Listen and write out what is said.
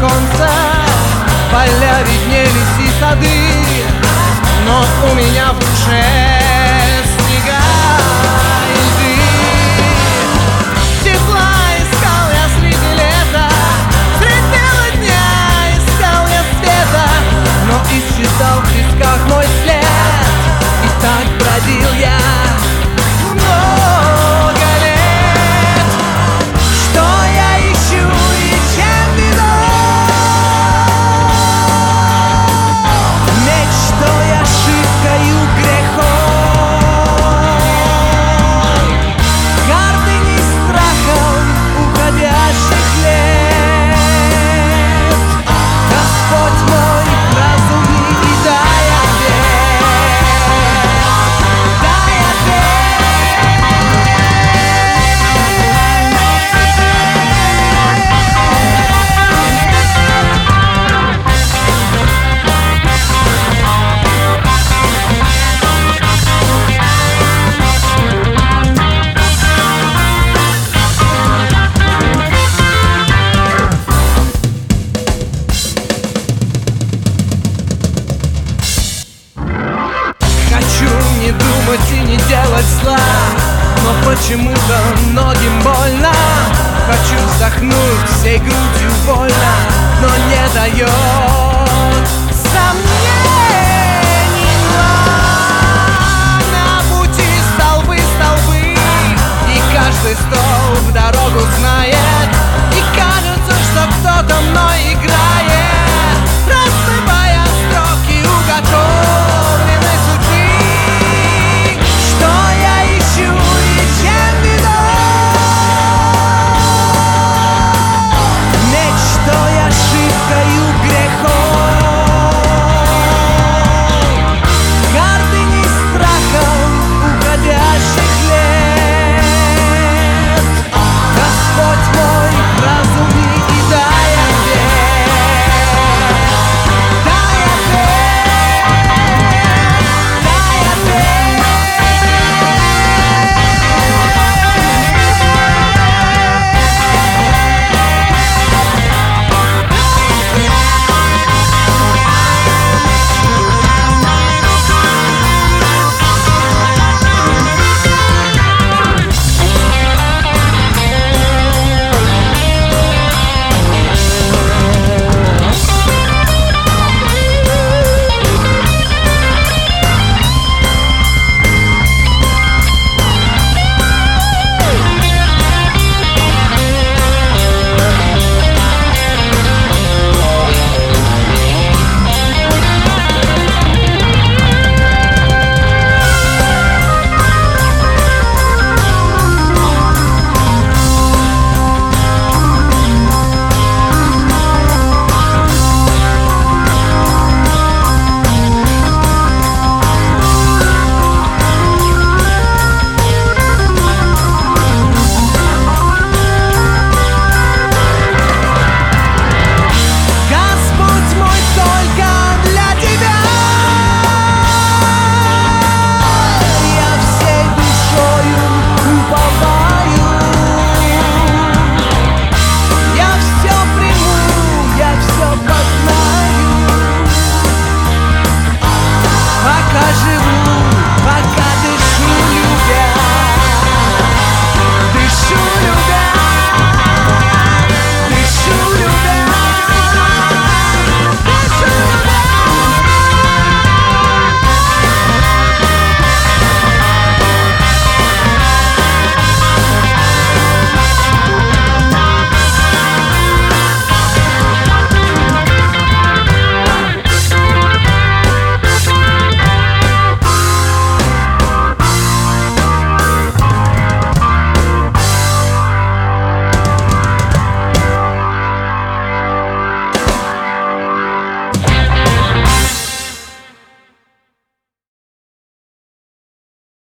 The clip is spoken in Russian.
оконца поля виднелись и сады, но у меня в душе снега и льды. Тепла искал я среди лета, средь бела дня искал я света, но исчезал в песках мой след, и так бродил я много лет. Что я ищу и чем веду? Мечтой, ошибкою, грехом, гордыней, страхом уходящих лет. Господь мой, разуми и дай ответ, дай ответ. Хочу не думать и не делать зла, но почему-то многим больно. Хочу вздохнуть всей грудью вольно, но не дает сомнений на пути столбы, и каждый столб дорогу знает, и кажется, что кто-то мной играет, рассыпая строки уготовленной судьбы. Что я ищу и чем веду? Мечтой, ошибкою, грехом,